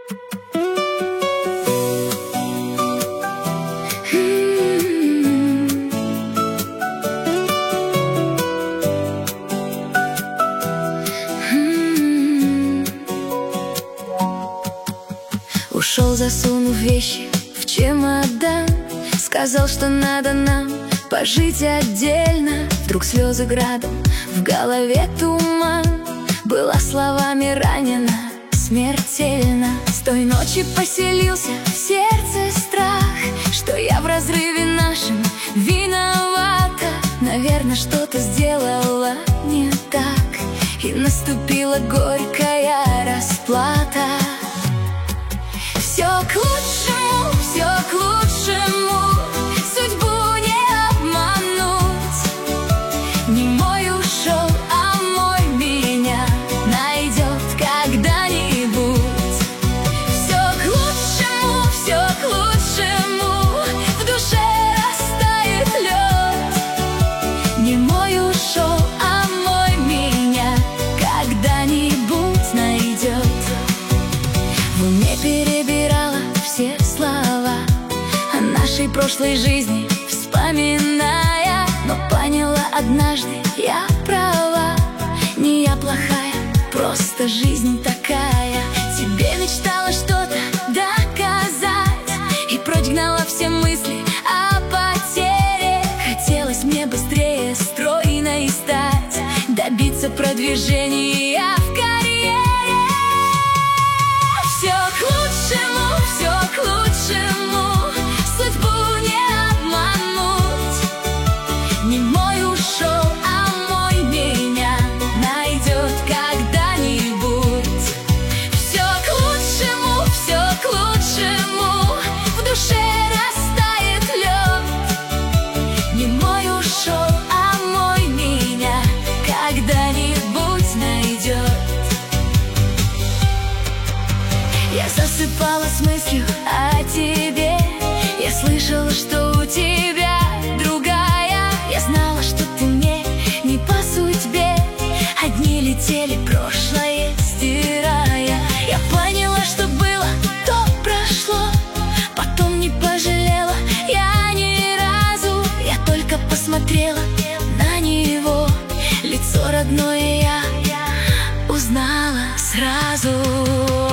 Ушел, засунув вещи в чемодан, сказал, что надо нам пожить отдельно. Вдруг слезы градом, в голове туман. Была словами ранена смертельно. С той ночи поселился в сердце страх, что я в разрыве нашем виновата. Наверное, что-то сделала не так, и наступила горькая расплата. Все к лучшему, все к лучшему, судьбу не обмануть. Не мой ушел, а мой меня найдет когда-нибудь. Все к лучшему, все к лучшему, в душе растает лед. Не мой ушел, а мой меня когда-нибудь найдет. В уме перебирала все слова о нашей прошлой жизни, вспоминая, но поняла однажды, я права. Не я плохая, просто жизнь такая. Тебе мечтала что-то доказать, и прочь гнала все мысли о потере. Хотелось мне быстрее, стройной стать, добиться продвижения в карьере. Все к лучшему, все к лучшему, судьбу не обмануть. Не мой ушел, а мой меня найдет когда-нибудь. Все к лучшему, все к лучшему, в душе растает лед. Не мой ушел, а мой меня когда-нибудь найдет. Я засыпала с мыслью о тебе. Я слышала, что у тебя другая. Я знала, что ты мне не по судьбе. Одни летели, прошлое стирая. Я поняла, что было, то прошло. Потом не пожалела я ни разу. Я только посмотрела на него. Лицо родное я узнала сразу.